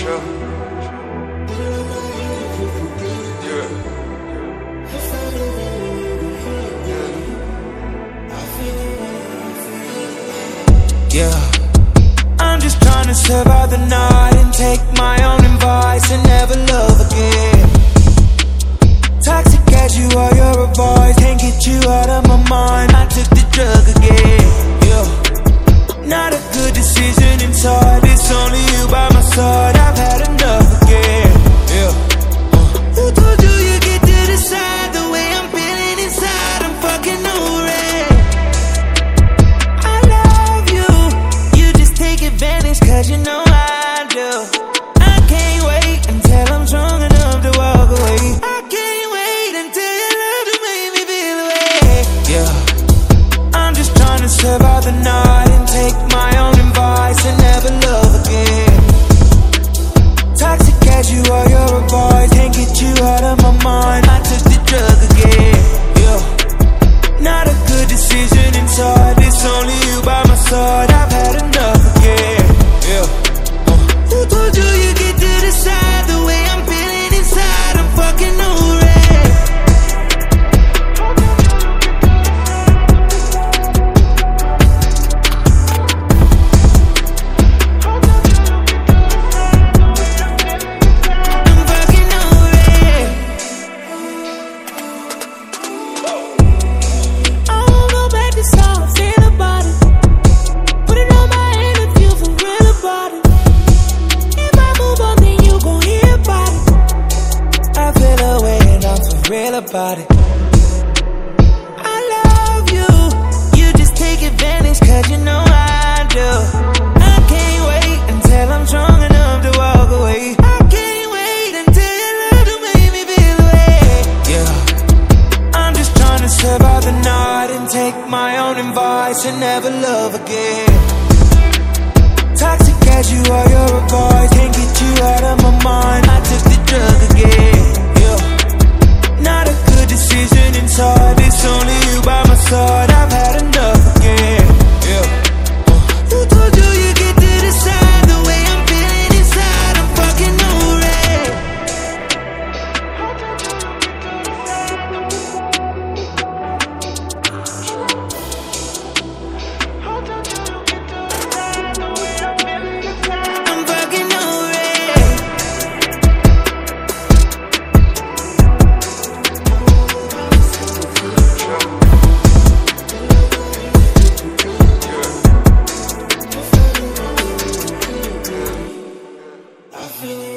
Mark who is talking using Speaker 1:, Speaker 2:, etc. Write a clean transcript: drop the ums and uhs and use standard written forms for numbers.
Speaker 1: sure.
Speaker 2: Yeah, I'm just trying to survive the night and take my own advice and never love again. Toxic as you are, you're a voice, can't get you out of my mind. I took the drug again. Yeah, not a good decision inside. It's only you by my side. I've had enough again. Yeah, who told you you get to decide the way I'm feeling inside? I'm fucking over it. I love you, you just take advantage 'cause you know I do. I can't wait until I'm strong enough to walk away. I can't wait until your love to make me feel away. Yeah, I'm just trying to survive the night and take my own advice and never love again. Toxic as you are, you're a voice, can't get you out of my mind. I took the drug again. Yeah, not a good decision inside. It's only you by my side. I've had enough again. Yeah, who told you you get to decide the way I'm feeling inside? I'm fucking over it. Real about it. I love you, you just take advantage 'cause you know I do. I can't wait until I'm strong enough to walk away. I can't wait until your love to make me feel away. Yeah, I'm just trying to survive the night and take my own advice and never love again. Toxic as you are, you're a voice, can't get you out of my mind. I took the drug again. Yeah, not a good decision inside. It's only you by my side. I've had enough again. Yeah, who told you you get to decide the way I'm feeling inside? I'm fucking over it. I'm fucking over it.
Speaker 1: I feel it.